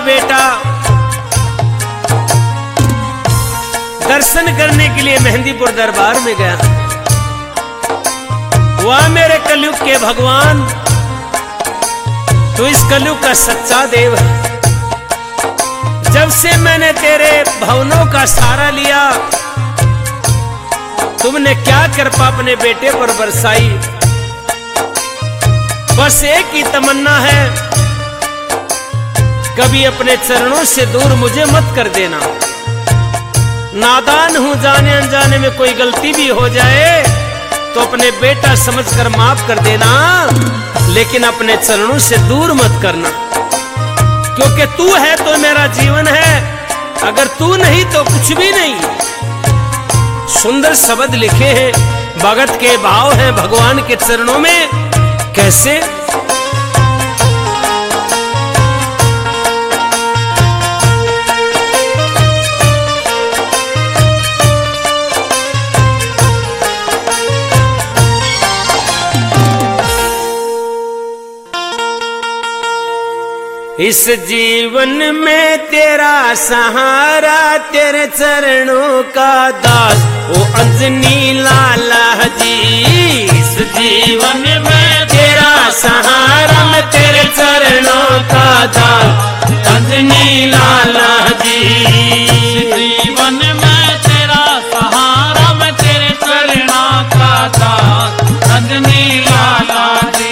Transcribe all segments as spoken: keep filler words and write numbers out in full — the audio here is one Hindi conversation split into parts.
बेटा दर्शन करने के लिए मेहंदीपुर दरबार में गया। वाह मेरे कलयुग के भगवान, तू इस कलयुग का सच्चा देव है। जब से मैंने तेरे भवनों का सहारा लिया, तुमने क्या कृपा अपने बेटे पर बरसाई। बस एक ही तमन्ना है, कभी अपने चरणों से दूर मुझे मत कर देना। नादान हूं, जाने अनजाने में कोई गलती भी हो जाए तो अपने बेटा समझकर माफ कर देना, लेकिन अपने चरणों से दूर मत करना, क्योंकि तू है तो मेरा जीवन है, अगर तू नहीं तो कुछ भी नहीं। सुंदर शब्द लिखे हैं, भगत के भाव हैं भगवान के चरणों में। कैसे? इस जीवन में तेरा सहारा, तेरे चरणों का दास ओ अंजनी लाला जी। इस जीवन में तेरा सहारा, मैं तेरे चरणों का दास अंजनी लाला जी। जीवन में तेरा सहारा, मैं तेरे चरणों का दास अंजनी लाला जी।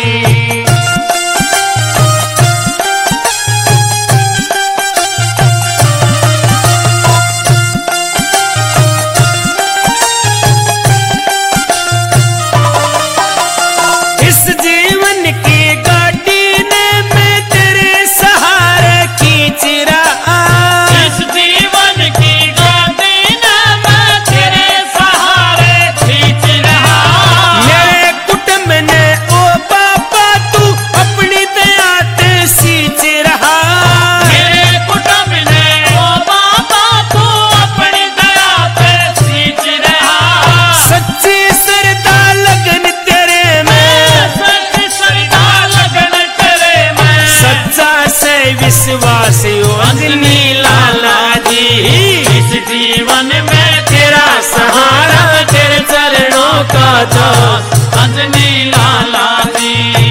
विश्वास अंजनी लाला जी। इस जीवन में तेरा सहारा, तेरे चरणों का दास अंजनी लाला जी।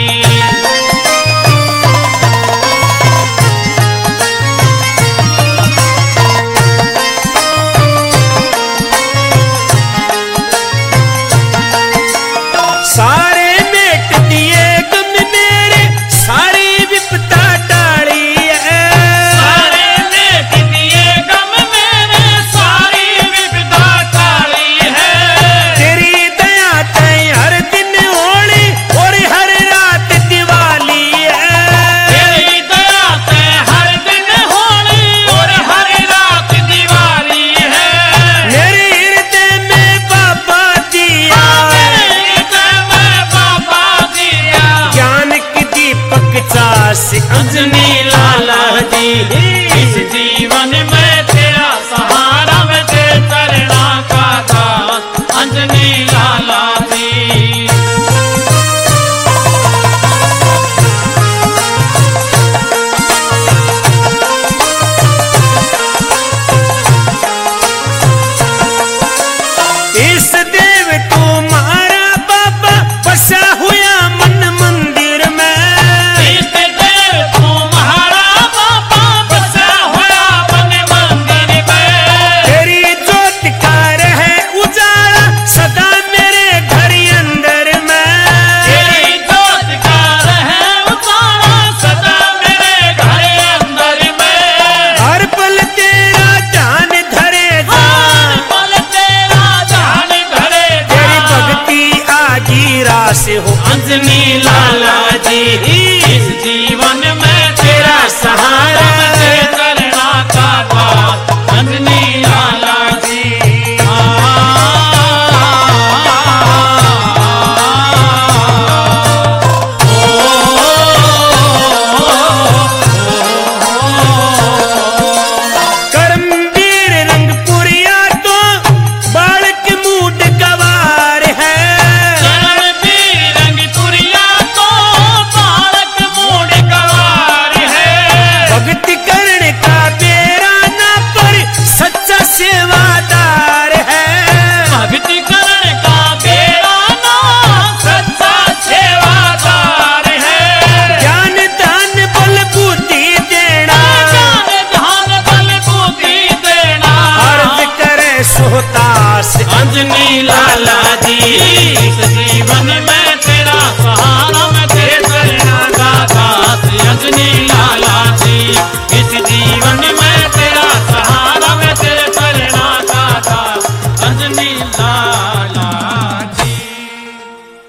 सारे मेट दिए गम मेरे, सारी विपता टाली। अंजनी लाला जी। इस जीवन में